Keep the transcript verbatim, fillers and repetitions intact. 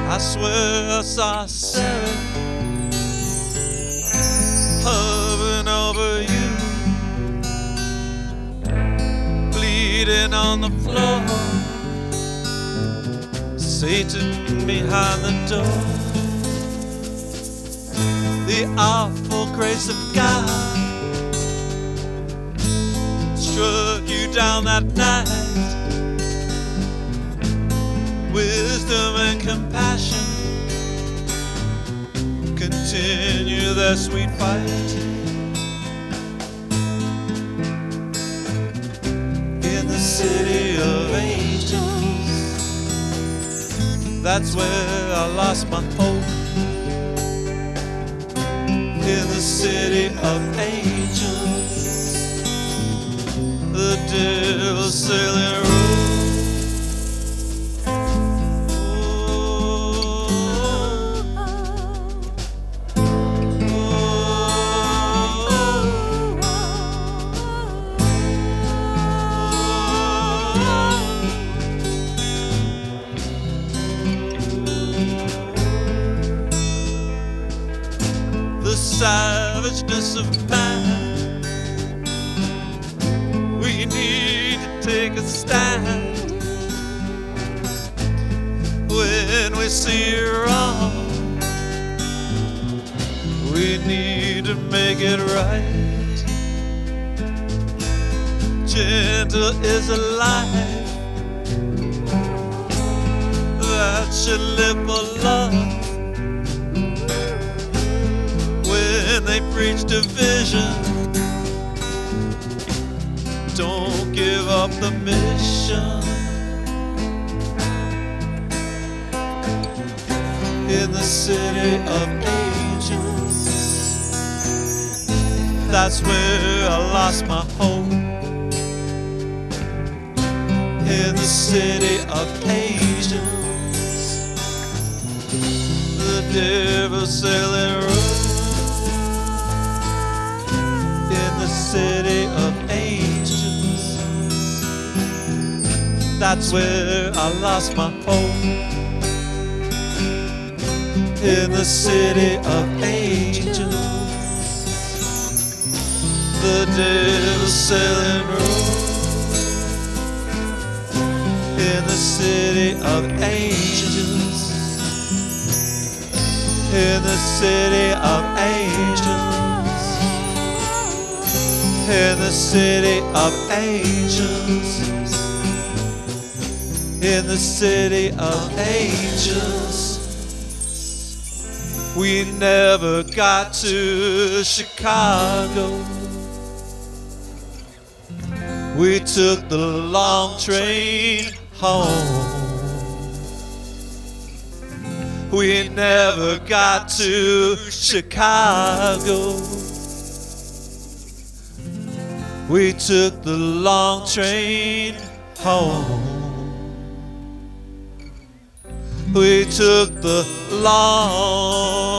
I swear I saw Sarah hovering over you, bleeding on the floor, Satan behind the door. The awful grace of God struck you down that night. Wisdom and compassion continue their sweet fight. In the city of angels, that's where I lost my hope. In the city of angels, the devil's sailing road. The savageness of man, we need to take a stand. When we see wrong, we need to make it right. Gentle is a life that should live for love. When they preach division, don't give up the mission. In the city of angels, that's where I lost my hope. In the city of angels, the devil's sailing road. In the city of angels, that's where I lost my hope. In the city of angels, the devil's sailing road. In the city of angels, in the city of angels, in the city of angels, in the city of angels. We never got to Chicago. We took the long train home. We never got to Chicago. We took the long train home. We took the long